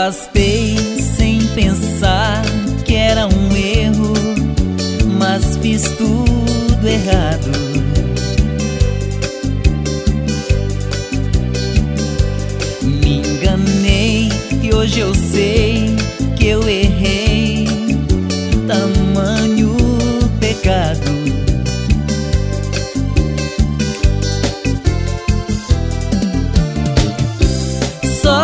afastei sem pensar que era um erro, mas fiz tudo errado. Me enganei e hoje eu sei que eu errei. Tamanho pecado. Só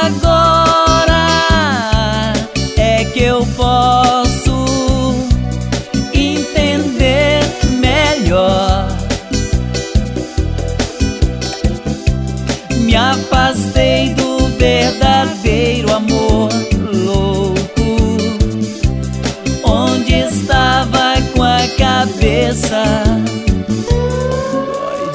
agora é que eu posso entender melhor. Me afastei do verdadeiro amor louco, onde estava com a cabeça. Dói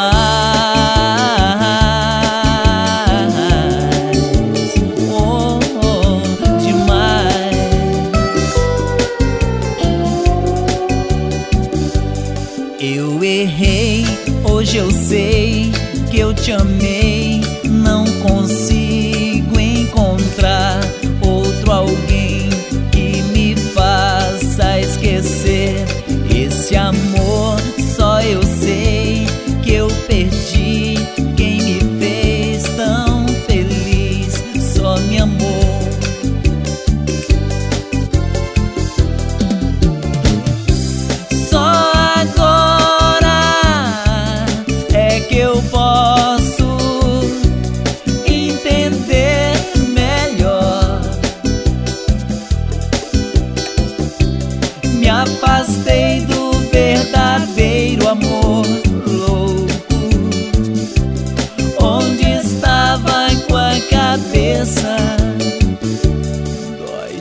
demais, oh, oh, demais. Eu errei, hoje eu sei que eu te amei. Não consigo encontrar outro alguém que me faça esquecer esse amor. Só eu sei que eu perdi quem me fez tão feliz, só me amou. Só agora é que eu posso entender melhor. Me afastei do verdadeiro amor louco, onde estava com a cabeça. Dói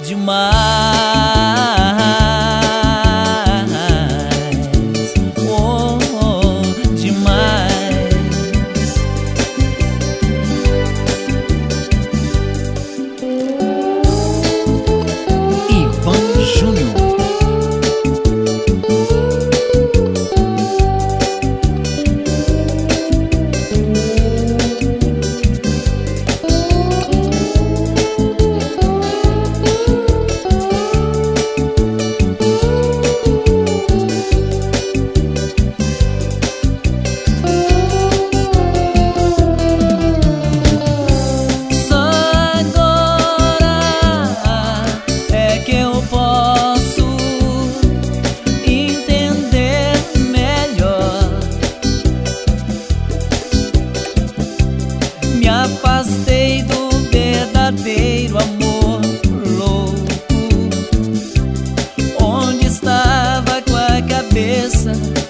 demais, oh, oh, demais. Ivan Júnior. Me afastei do verdadeiro amor louco, onde estava com a cabeça.